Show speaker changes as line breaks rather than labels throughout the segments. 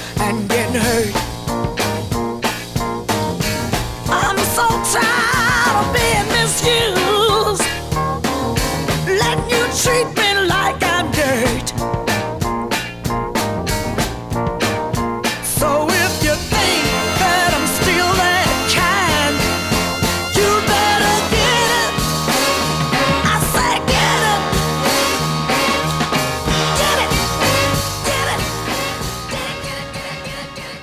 and getting hurt. I'm so tired of being misused, letting you treat me like I'm dirt. So if you think that I'm still that kind, you better get it. I say get it. Get it. Get it. Get it. Get it.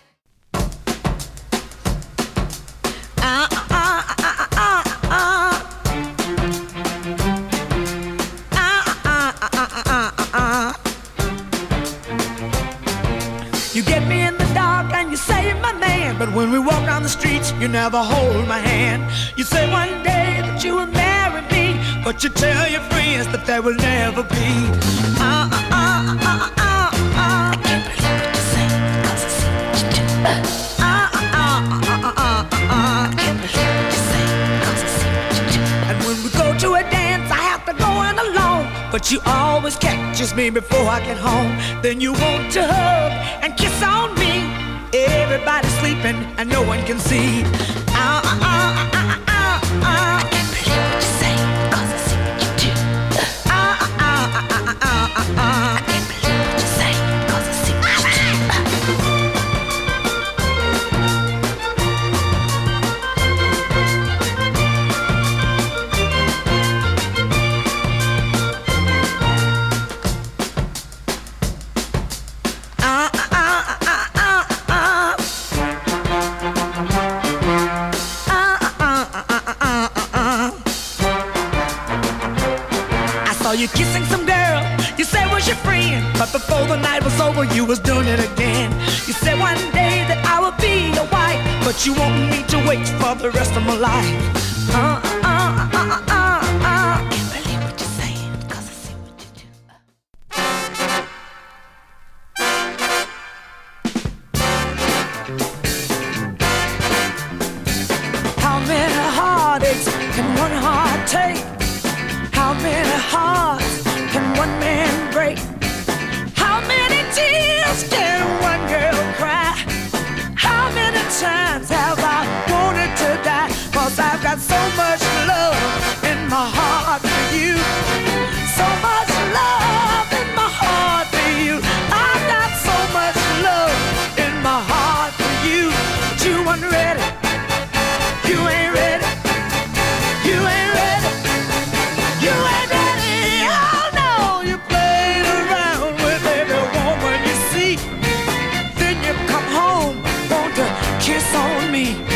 You get me in the dark and you say you're my man, but when we walk down the streets, you never hold my hand. You say one day that you will marry me, but you tell your friends that there will never be. I can't believe what you say, 'cause I see what you do. I can't believe what you say, 'cause I see what you do. And when we go to a dance, I have to go in alone, but you always catches me before I get home. Then you want to hug and kiss on me. Everybody's sleeping and no one can see. I can't believe what you say, 'cause I see what you do. I can't believe what you say, 'cause I see what you do. You kissing some girl, you said was your friend, but before the night was over, you was doing it again. You said one day that I would be your wife, but you want me to wait for the rest of my life. Can't believe what you're saying, 'cause I see what you do. How many heartaches can one heart take? How many hearts can one man break? How many tears can one girl cry? How many times have I wanted to die? 'Cause I've got so much love in my heart for you. So much love in my heart for you. I've got so much love in my heart for you. But you weren't ready. You ain't ready. You ain't ready. You ain't ready, oh no. You played around with every woman you see. Then you come home, want to kiss on me.